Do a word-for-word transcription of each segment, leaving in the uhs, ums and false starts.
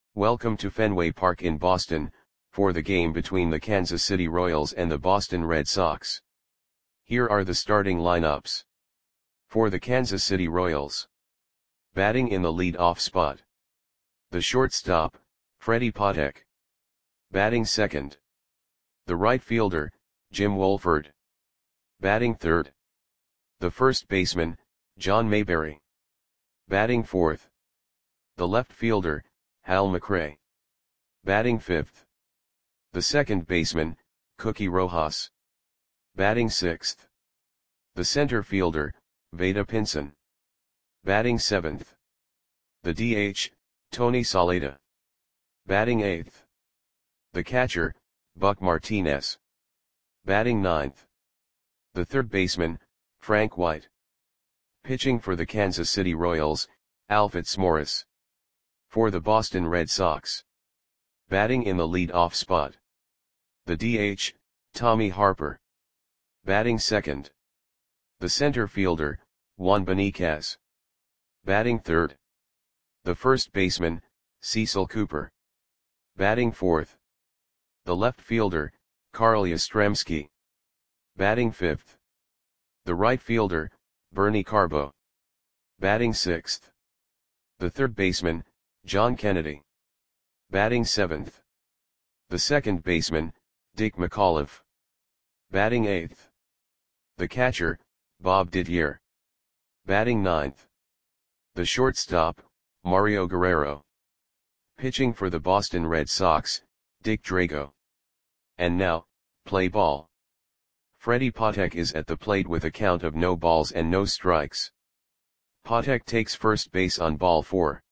Welcome to Fenway Park in Boston, for the game between the Kansas City Royals and the Boston Red Sox. Here are the starting lineups. For the Kansas City Royals. Batting in the lead-off spot. The shortstop, Freddie Patek. Batting second. The right fielder, Jim Wohlford. Batting third. The first baseman, John Mayberry. Batting fourth. The left fielder, Hal McRae. Batting fifth. The second baseman, Cookie Rojas. Batting sixth. The center fielder, Vada Pinson. Batting seventh. The D H, Tony Saleta. Batting eighth. The catcher, Buck Martinez. Batting ninth. The third baseman, Frank White. Pitching for the Kansas City Royals, Al Fitzmaurice. For the Boston Red Sox. Batting in the lead-off spot. The D H, Tommy Harper. Batting second. The center fielder, Juan Beniquez. Batting third. The first baseman, Cecil Cooper. Batting fourth. The left fielder, Carl Yastrzemski. Batting fifth. The right fielder, Bernie Carbo. Batting sixth. The third baseman, John Kennedy. Batting seventh. The second baseman, Dick McAuliffe. Batting eighth. The catcher, Bob Didier. Batting ninth. The shortstop, Mario Guerrero. Pitching for the Boston Red Sox, Dick Drago. And now, play ball. Freddie Patek is at the plate with a count of no balls and no strikes. Patek takes first base on ball four.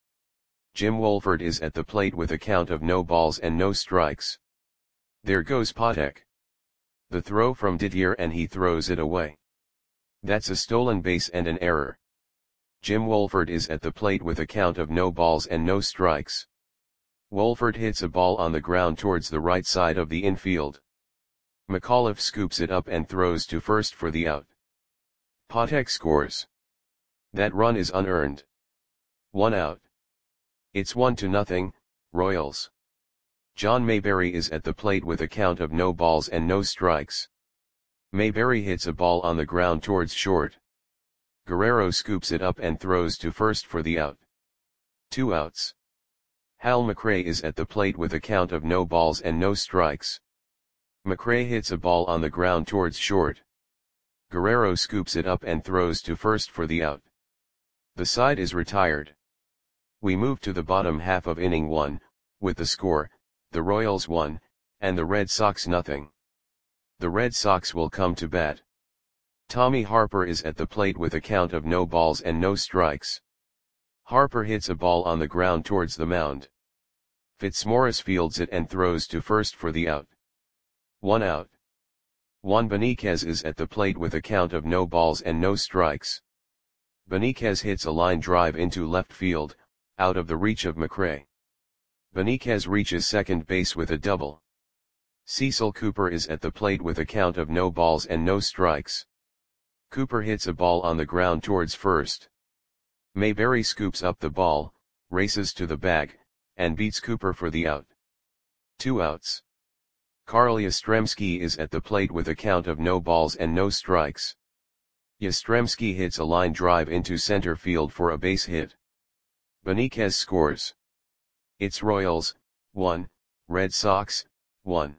Jim Wohlford is at the plate with a count of no balls and no strikes. There goes Patek. The throw from Didier and he throws it away. That's a stolen base and an error. Jim Wohlford is at the plate with a count of no balls and no strikes. Wohlford hits a ball on the ground towards the right side of the infield. McAuliffe scoops it up and throws to first for the out. Patek scores. That run is unearned. One out. It's one to nothing, Royals. John Mayberry is at the plate with a count of no balls and no strikes. Mayberry hits a ball on the ground towards short. Guerrero scoops it up and throws to first for the out. Two outs. Hal McRae is at the plate with a count of no balls and no strikes. McRae hits a ball on the ground towards short. Guerrero scoops it up and throws to first for the out. The side is retired. We move to the bottom half of inning one, with the score, the Royals one, and the Red Sox nothing. The Red Sox will come to bat. Tommy Harper is at the plate with a count of no balls and no strikes. Harper hits a ball on the ground towards the mound. Fitzmaurice fields it and throws to first for the out. One out. Juan Beniquez is at the plate with a count of no balls and no strikes. Beniquez hits a line drive into left field, out of the reach of McRae. Beniquez reaches second base with a double. Cecil Cooper is at the plate with a count of no balls and no strikes. Cooper hits a ball on the ground towards first. Mayberry scoops up the ball, races to the bag, and beats Cooper for the out. Two outs. Carl Yastrzemski is at the plate with a count of no balls and no strikes. Yastrzemski hits a line drive into center field for a base hit. Beniquez scores. It's Royals, one, Red Sox, one.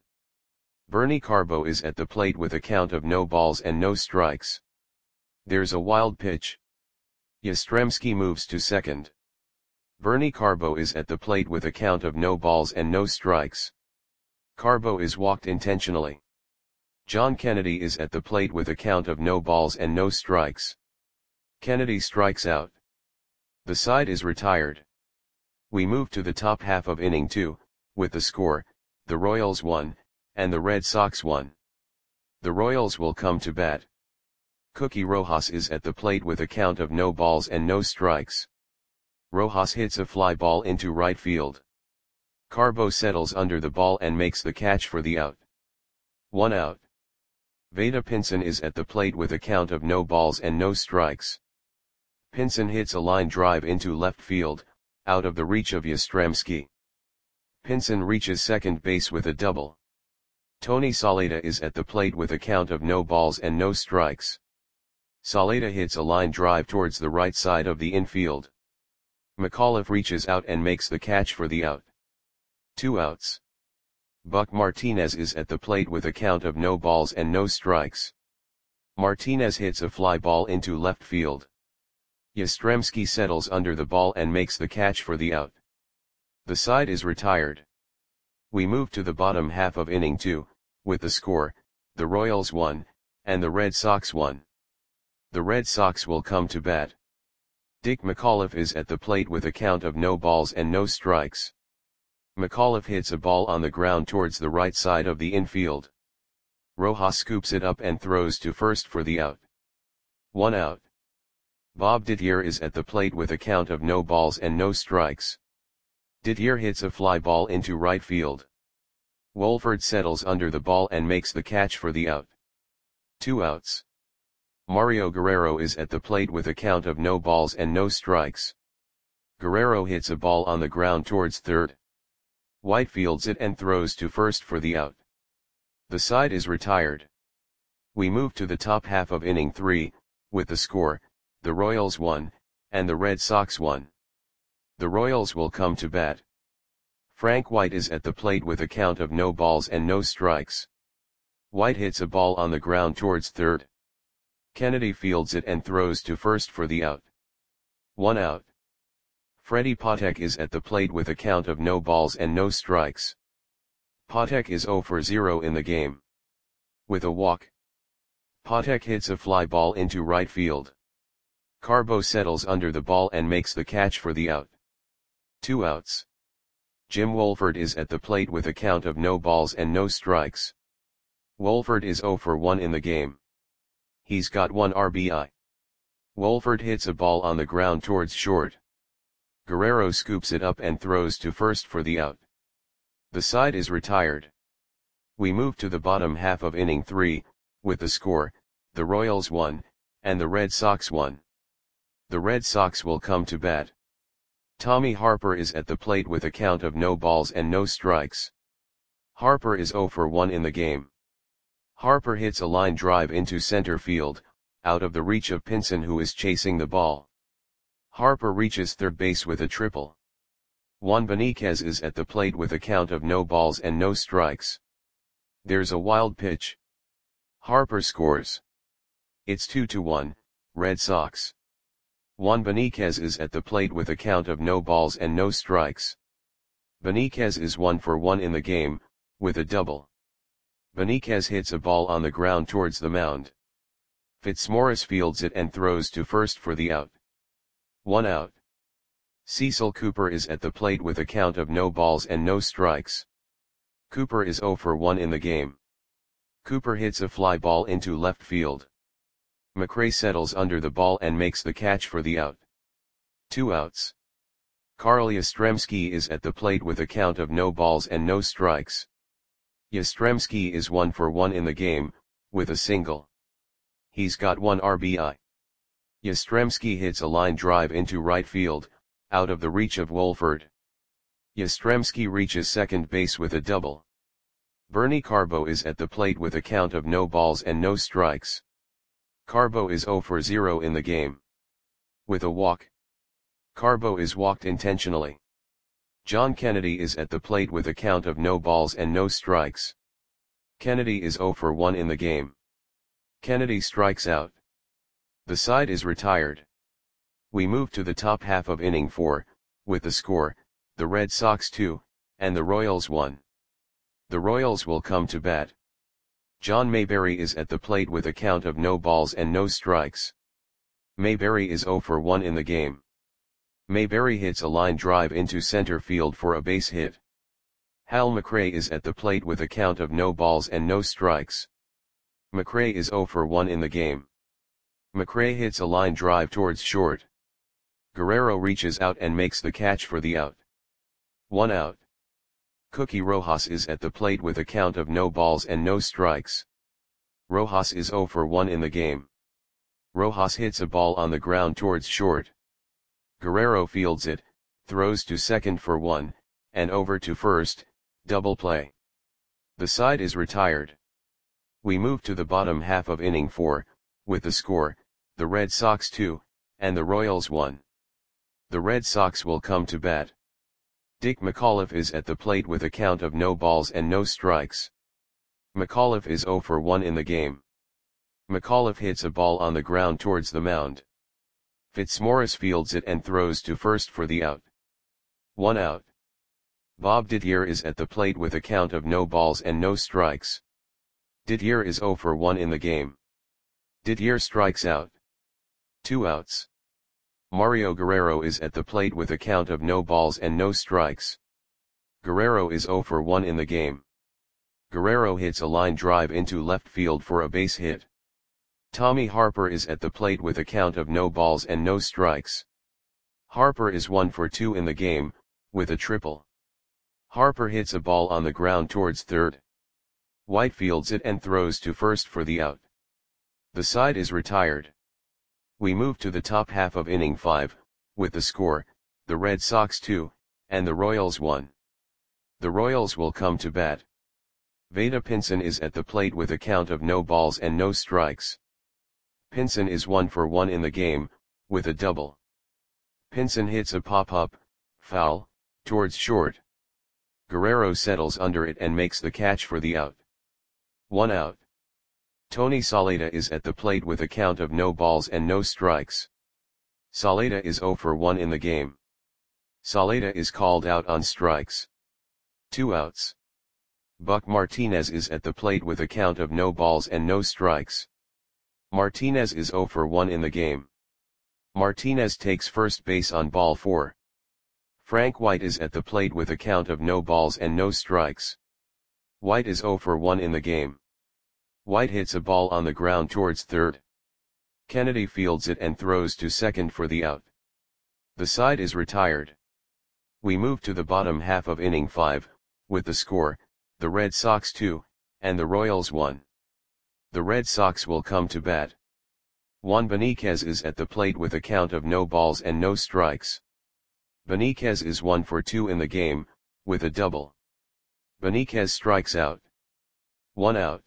Bernie Carbo is at the plate with a count of no balls and no strikes. There's a wild pitch. Yastrzemski moves to second. Bernie Carbo is at the plate with a count of no balls and no strikes. Carbo is walked intentionally. John Kennedy is at the plate with a count of no balls and no strikes. Kennedy strikes out. The side is retired. We move to the top half of inning two, with the score, the Royals one, and the Red Sox one. The Royals will come to bat. Cookie Rojas is at the plate with a count of no balls and no strikes. Rojas hits a fly ball into right field. Carbo settles under the ball and makes the catch for the out. One out. Vada Pinson is at the plate with a count of no balls and no strikes. Pinson hits a line drive into left field, out of the reach of Yastrzemski. Pinson reaches second base with a double. Tony Saleta is at the plate with a count of no balls and no strikes. Saleta hits a line drive towards the right side of the infield. McAuliffe reaches out and makes the catch for the out. Two outs. Buck Martinez is at the plate with a count of no balls and no strikes. Martinez hits a fly ball into left field. Yastrzemski settles under the ball and makes the catch for the out. The side is retired. We move to the bottom half of inning two, with the score, the Royals won, and the Red Sox won. The Red Sox will come to bat. Dick McAuliffe is at the plate with a count of no balls and no strikes. McAuliffe hits a ball on the ground towards the right side of the infield. Rojas scoops it up and throws to first for the out. One out. Bob Dittier is at the plate with a count of no balls and no strikes. Dittier hits a fly ball into right field. Wolford settles under the ball and makes the catch for the out. Two outs. Mario Guerrero is at the plate with a count of no balls and no strikes. Guerrero hits a ball on the ground towards third. White fields it and throws to first for the out. The side is retired. We move to the top half of inning three, with the score, the Royals won, and the Red Sox won. The Royals will come to bat. Frank White is at the plate with a count of no balls and no strikes. White hits a ball on the ground towards third. Kennedy fields it and throws to first for the out. One out. Freddie Patek is at the plate with a count of no balls and no strikes. Patek is zero for zero in the game. With a walk. Patek hits a fly ball into right field. Carbo settles under the ball and makes the catch for the out. Two outs. Jim Wolford is at the plate with a count of no balls and no strikes. Wolford is zero for one in the game. He's got one R B I. Wolford hits a ball on the ground towards short. Guerrero scoops it up and throws to first for the out. The side is retired. We move to the bottom half of inning three, with the score, the Royals won, and the Red Sox won. The Red Sox will come to bat. Tommy Harper is at the plate with a count of no balls and no strikes. Harper is zero for one in the game. Harper hits a line drive into center field, out of the reach of Pinson who is chasing the ball. Harper reaches third base with a triple. Juan Benitez is at the plate with a count of no balls and no strikes. There's a wild pitch. Harper scores. It's two to one, Red Sox. Juan Benitez is at the plate with a count of no balls and no strikes. Benitez is one for one in the game, with a double. Benitez hits a ball on the ground towards the mound. Fitzmaurice fields it and throws to first for the out. One out. Cecil Cooper is at the plate with a count of no balls and no strikes. Cooper is zero for one in the game. Cooper hits a fly ball into left field. McRae settles under the ball and makes the catch for the out. Two outs. Carl Yastrzemski is at the plate with a count of no balls and no strikes. Yastrzemski is one for one in the game, with a single. He's got one R B I. Yastrzemski hits a line drive into right field, out of the reach of Wolford. Yastrzemski reaches second base with a double. Bernie Carbo is at the plate with a count of no balls and no strikes. Carbo is zero for zero in the game. With a walk. Carbo is walked intentionally. John Kennedy is at the plate with a count of no balls and no strikes. Kennedy is zero for one in the game. Kennedy strikes out. The side is retired. We move to the top half of inning four, with the score, the Red Sox two, and the Royals one. The Royals will come to bat. John Mayberry is at the plate with a count of no balls and no strikes. Mayberry is zero for one in the game. Mayberry hits a line drive into center field for a base hit. Hal McRae is at the plate with a count of no balls and no strikes. McRae is zero for one in the game. McRae hits a line drive towards short. Guerrero reaches out and makes the catch for the out. One out. Cookie Rojas is at the plate with a count of no balls and no strikes. Rojas is zero for one in the game. Rojas hits a ball on the ground towards short. Guerrero fields it, throws to second for one, and over to first, double play. The side is retired. We move to the bottom half of inning four, with the score, the Red Sox two, and the Royals one. The Red Sox will come to bat. Dick McAuliffe is at the plate with a count of no balls and no strikes. McAuliffe is oh for one in the game. McAuliffe hits a ball on the ground towards the mound. Fitzmaurice fields it and throws to first for the out. One out. Bob Didier is at the plate with a count of no balls and no strikes. Didier is oh for one in the game. Didier strikes out. Two outs. Mario Guerrero is at the plate with a count of no balls and no strikes. Guerrero is oh for one in the game. Guerrero hits a line drive into left field for a base hit. Tommy Harper is at the plate with a count of no balls and no strikes. Harper is one for two in the game, with a triple. Harper hits a ball on the ground towards third. White fields it and throws to first for the out. The side is retired. We move to the top half of inning five, with the score, the Red Sox two, and the Royals one. The Royals will come to bat. Vada Pinson is at the plate with a count of no balls and no strikes. Pinson is one for one in the game, with a double. Pinson hits a pop-up, foul, towards short. Guerrero settles under it and makes the catch for the out. One out. Tony Saleta is at the plate with a count of no balls and no strikes. Saleta is oh for one in the game. Saleta is called out on strikes. Two outs. Buck Martinez is at the plate with a count of no balls and no strikes. Martinez is oh for one in the game. Martinez takes first base on ball four. Frank White is at the plate with a count of no balls and no strikes. White is oh for one in the game. White hits a ball on the ground towards third. Kennedy fields it and throws to second for the out. The side is retired. We move to the bottom half of inning five, with the score, the Red Sox two, and the Royals one. The Red Sox will come to bat. Juan Beniquez is at the plate with a count of no balls and no strikes. Beniquez is one for two in the game, with a double. Beniquez strikes out. One out.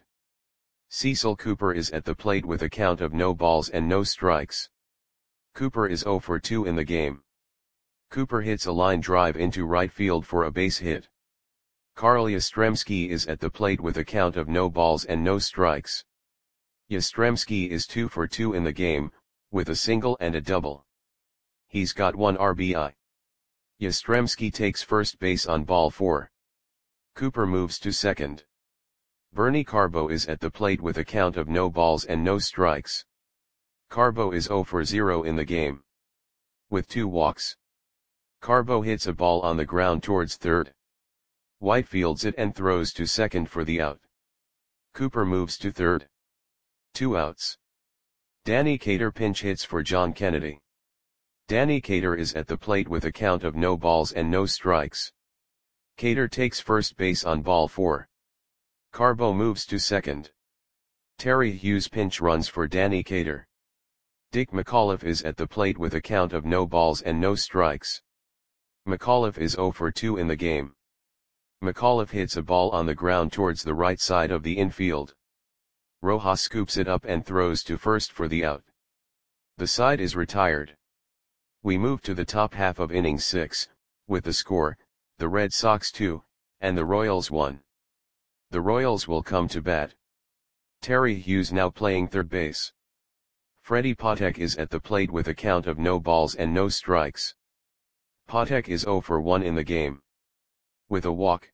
Cecil Cooper is at the plate with a count of no balls and no strikes. Cooper is oh for two in the game. Cooper hits a line drive into right field for a base hit. Carl Yastrzemski is at the plate with a count of no balls and no strikes. Yastrzemski is two for two in the game, with a single and a double. He's got one R B I. Yastrzemski takes first base on ball four. Cooper moves to second. Bernie Carbo is at the plate with a count of no balls and no strikes. Carbo is oh for zero in the game. With two walks. Carbo hits a ball on the ground towards third. White fields it and throws to second for the out. Cooper moves to third. Two outs. Danny Cater pinch hits for John Kennedy. Danny Cater is at the plate with a count of no balls and no strikes. Cater takes first base on ball four. Carbo moves to second. Terry Hughes pinch runs for Danny Cater. Dick McAuliffe is at the plate with a count of no balls and no strikes. McAuliffe is oh for two in the game. McAuliffe hits a ball on the ground towards the right side of the infield. Rojas scoops it up and throws to first for the out. The side is retired. We move to the top half of inning six, with the score, the Red Sox two, and the Royals one. The Royals will come to bat. Terry Hughes now playing third base. Freddie Patek is at the plate with a count of no balls and no strikes. Patek is oh for one in the game. With a walk.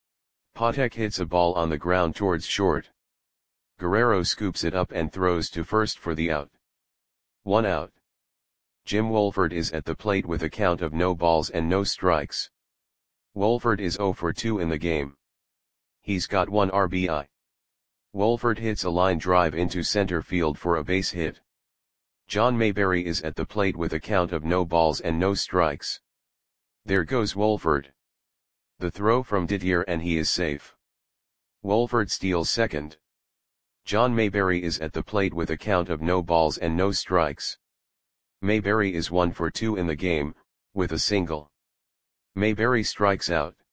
Patek hits a ball on the ground towards short. Guerrero scoops it up and throws to first for the out. One out. Jim Wolford is at the plate with a count of no balls and no strikes. Wolford is oh for two in the game. He's got one R B I. Wolford hits a line drive into center field for a base hit. John Mayberry is at the plate with a count of no balls and no strikes. There goes Wolford. The throw from Didier and he is safe. Wolford steals second. John Mayberry is at the plate with a count of no balls and no strikes. Mayberry is one for two in the game, with a single. Mayberry strikes out.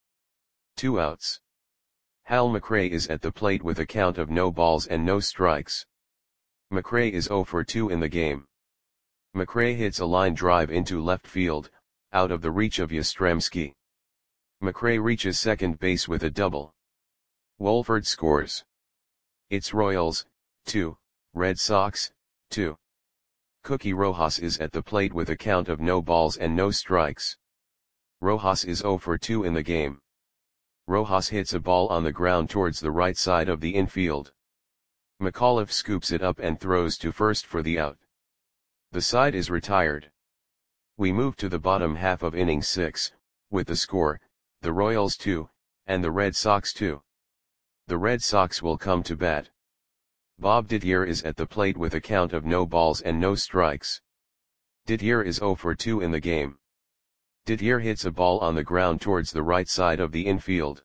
two outs. Hal McRae is at the plate with a count of no balls and no strikes. McRae is oh for two in the game. McRae hits a line drive into left field, out of the reach of Yastrzemski. McRae reaches second base with a double. Wolford scores. It's Royals, two, Red Sox, two. Cookie Rojas is at the plate with a count of no balls and no strikes. Rojas is oh for two in the game. Rojas hits a ball on the ground towards the right side of the infield. McAuliffe scoops it up and throws to first for the out. The side is retired. We move to the bottom half of inning six, with the score, the Royals two, and the Red Sox two. The Red Sox will come to bat. Bob Didier is at the plate with a count of no balls and no strikes. Didier is oh for two in the game. Didier hits a ball on the ground towards the right side of the infield.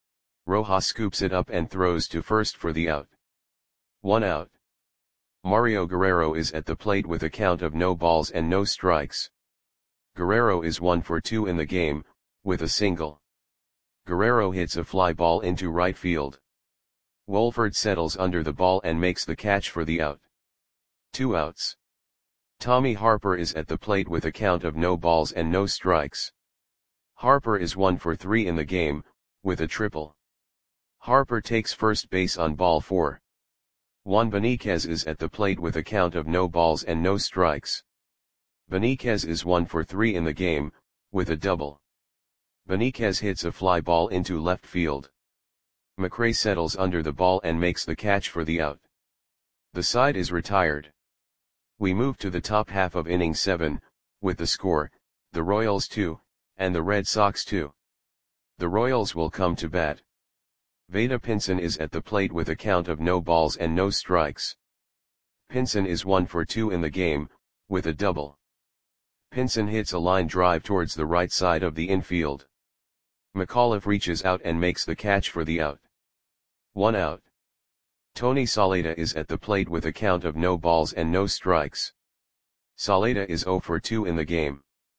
Rojas scoops it up and throws to first for the out. One out. Mario Guerrero is at the plate with a count of no balls and no strikes. Guerrero is one for two in the game, with a single. Guerrero hits a fly ball into right field. Wolford settles under the ball and makes the catch for the out. Two outs. Tommy Harper is at the plate with a count of no balls and no strikes. Harper is one for three in the game, with a triple. Harper takes first base on ball four. Juan Benitez is at the plate with a count of no balls and no strikes. Benitez is one for three in the game, with a double. Benitez hits a fly ball into left field. McRae settles under the ball and makes the catch for the out. The side is retired. We move to the top half of inning seven, with the score, the Royals two, and the Red Sox two. The Royals will come to bat. Vada Pinson is at the plate with a count of no balls and no strikes. Pinson is one for two in the game, with a double. Pinson hits a line drive towards the right side of the infield. McAuliffe reaches out and makes the catch for the out. One out. Tony Saleta is at the plate with a count of no balls and no strikes. Saleta is oh for two in the game.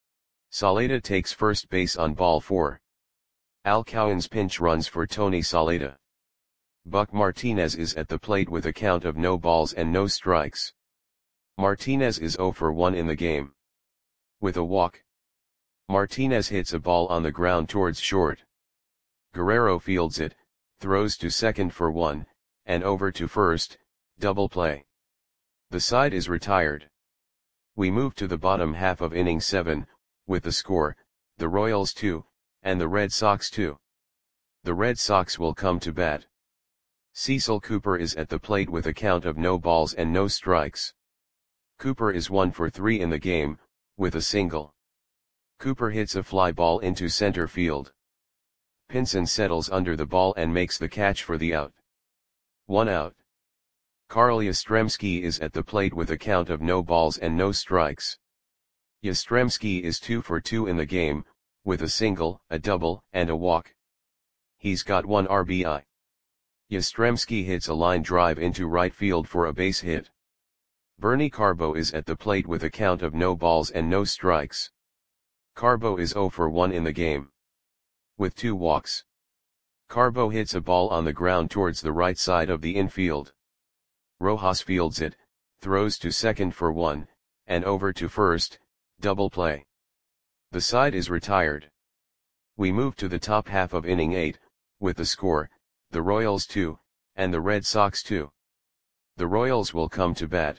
Saleta takes first base on ball four. Al Cowens pinch runs for Tony Saleta. Buck Martinez is at the plate with a count of no balls and no strikes. Martinez is oh for one in the game. With a walk. Martinez hits a ball on the ground towards short. Guerrero fields it, throws to second for one, and over to first, double play. The side is retired. We move to the bottom half of inning seven, with the score, the Royals two, and the Red Sox two. The Red Sox will come to bat. Cecil Cooper is at the plate with a count of no balls and no strikes. Cooper is one for three in the game, with a single. Cooper hits a fly ball into center field. Pinson settles under the ball and makes the catch for the out. One out. Carl Yastrzemski is at the plate with a count of no balls and no strikes. Yastrzemski is two for two in the game, with a single, a double, and a walk. He's got one R B I. Yastrzemski hits a line drive into right field for a base hit. Bernie Carbo is at the plate with a count of no balls and no strikes. Carbo is oh for one in the game. With two walks. Carbo hits a ball on the ground towards the right side of the infield. Rojas fields it, throws to second for one, and over to first, double play. The side is retired. We move to the top half of inning eight, with the score, the Royals two, and the Red Sox two. The Royals will come to bat.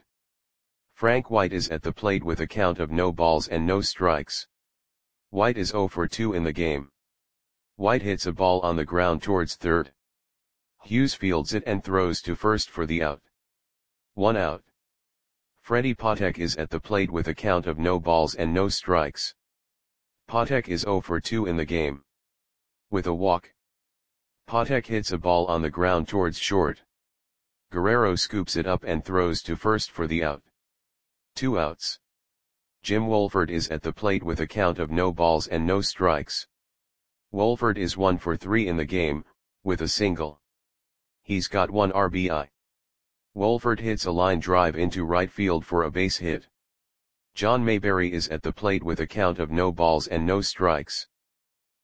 Frank White is at the plate with a count of no balls and no strikes. White is oh for two in the game. White hits a ball on the ground towards third. Hughes fields it and throws to first for the out. One out. Freddie Patek is at the plate with a count of no balls and no strikes. Patek is oh for two in the game. With a walk. Patek hits a ball on the ground towards short. Guerrero scoops it up and throws to first for the out. Two outs. Jim Wolford is at the plate with a count of no balls and no strikes. Wolford is one for three in the game, with a single. He's got one R B I. Wolford hits a line drive into right field for a base hit. John Mayberry is at the plate with a count of no balls and no strikes.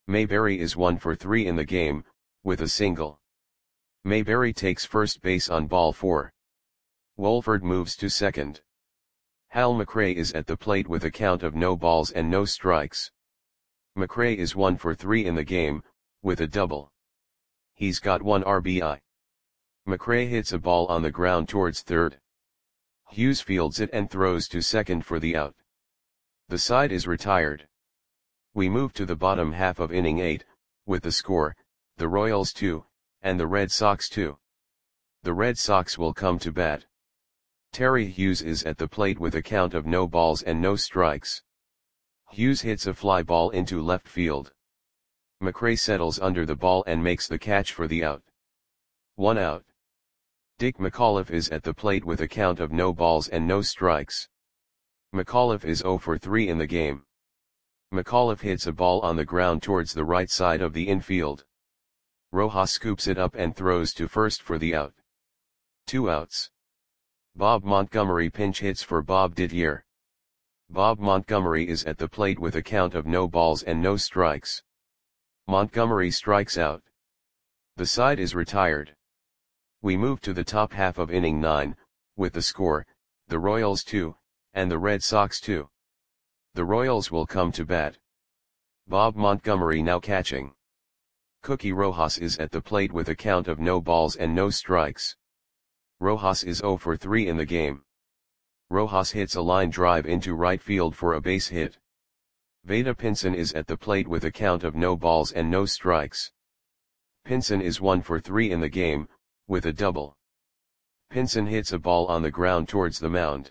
Mayberry is one for three in the game, with a single. Mayberry takes first base on ball four. Wolford moves to second. Hal McRae is at the plate with a count of no balls and no strikes. McRae is one for three in the game, with a double. He's got one R B I. McRae hits a ball on the ground towards third. Hughes fields it and throws to second for the out. The side is retired. We move to the bottom half of inning eight, with the score, the Royals two, and the Red Sox two. The Red Sox will come to bat. Terry Hughes is at the plate with a count of no balls and no strikes. Hughes hits a fly ball into left field. McRae settles under the ball and makes the catch for the out. One out. Dick McAuliffe is at the plate with a count of no balls and no strikes. McAuliffe is zero for three in the game. McAuliffe hits a ball on the ground towards the right side of the infield. Rojas scoops it up and throws to first for the out. Two outs. Bob Montgomery pinch hits for Bob Didier. Bob Montgomery is at the plate with a count of no balls and no strikes. Montgomery strikes out. The side is retired. We move to the top half of inning nine, with the score, the Royals two, and the Red Sox two. The Royals will come to bat. Bob Montgomery now catching. Cookie Rojas is at the plate with a count of no balls and no strikes. Rojas is zero for three in the game. Rojas hits a line drive into right field for a base hit. Vada Pinson is at the plate with a count of no balls and no strikes. Pinson is one for three in the game, with a double. Pinson hits a ball on the ground towards the mound.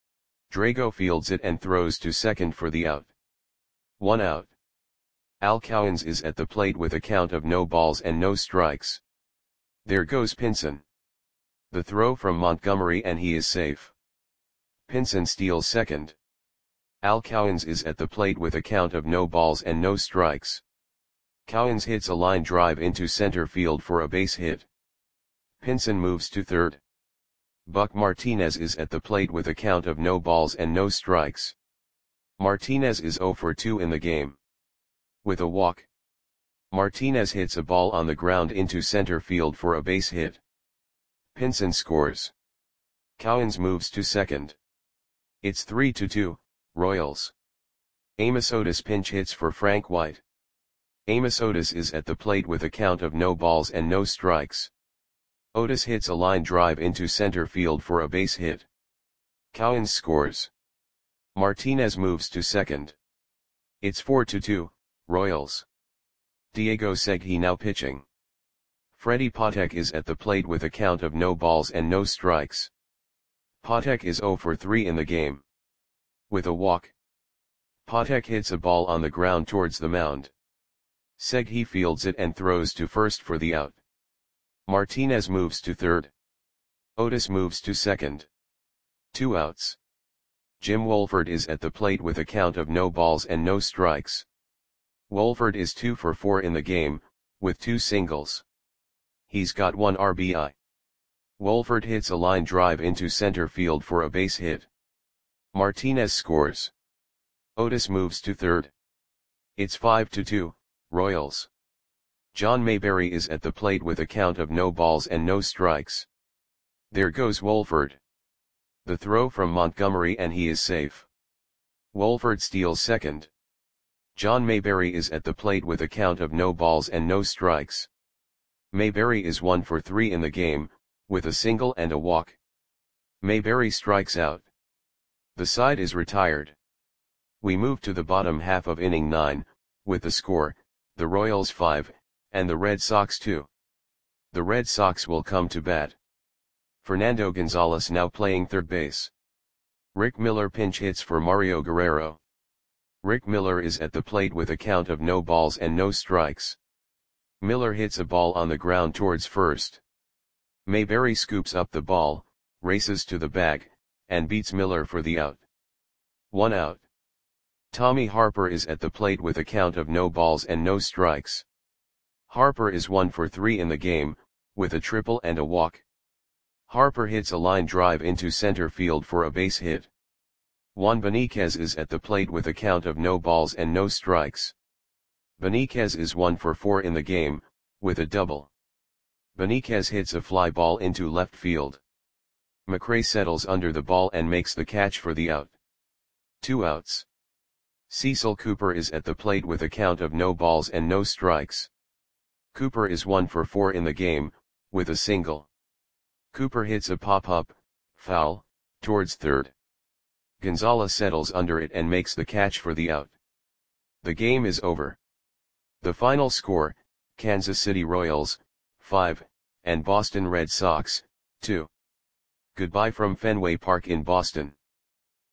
Drago fields it and throws to second for the out. One out. Al Cowens is at the plate with a count of no balls and no strikes. There goes Pinson. The throw from Montgomery and he is safe. Pinson steals second. Al Cowens is at the plate with a count of no balls and no strikes. Cowens hits a line drive into center field for a base hit. Pinson moves to third. Buck Martinez is at the plate with a count of no balls and no strikes. Martinez is zero for two in the game. With a walk. Martinez hits a ball on the ground into center field for a base hit. Pinson scores. Cowens moves to second. It's three to two, Royals. Amos Otis pinch hits for Frank White. Amos Otis is at the plate with a count of no balls and no strikes. Otis hits a line drive into center field for a base hit. Cowens scores. Martinez moves to second. It's four to two, Royals. Diego Segui now pitching. Freddie Patek is at the plate with a count of no balls and no strikes. Patek is zero for three in the game. With a walk. Patek hits a ball on the ground towards the mound. Segui fields it and throws to first for the out. Martinez moves to third. Otis moves to second. Two outs. Jim Wolford is at the plate with a count of no balls and no strikes. Wolford is two for four in the game, with two singles. He's got one R B I. Wolford hits a line drive into center field for a base hit. Martinez scores. Otis moves to third. It's five to two, Royals. John Mayberry is at the plate with a count of no balls and no strikes. There goes Wolford. The throw from Montgomery and he is safe. Wolford steals second. John Mayberry is at the plate with a count of no balls and no strikes. Mayberry is one for three in the game, with a single and a walk. Mayberry strikes out. The side is retired. We move to the bottom half of inning nine, with the score, the Royals five, and the Red Sox two. The Red Sox will come to bat. Fernando Gonzalez now playing third base. Rick Miller pinch hits for Mario Guerrero. Rick Miller is at the plate with a count of no balls and no strikes. Miller hits a ball on the ground towards first. Mayberry scoops up the ball, races to the bag, and beats Miller for the out. One out. Tommy Harper is at the plate with a count of no balls and no strikes. Harper is one for three in the game, with a triple and a walk. Harper hits a line drive into center field for a base hit. Juan Beniquez is at the plate with a count of no balls and no strikes. Benitez is one for four in the game, with a double. Benitez hits a fly ball into left field. McRae settles under the ball and makes the catch for the out. Two outs. Cecil Cooper is at the plate with a count of no balls and no strikes. Cooper is one for four in the game, with a single. Cooper hits a pop-up, foul, towards third. Gonzalez settles under it and makes the catch for the out. The game is over. The final score, Kansas City Royals, five, and Boston Red Sox, two. Goodbye from Fenway Park in Boston.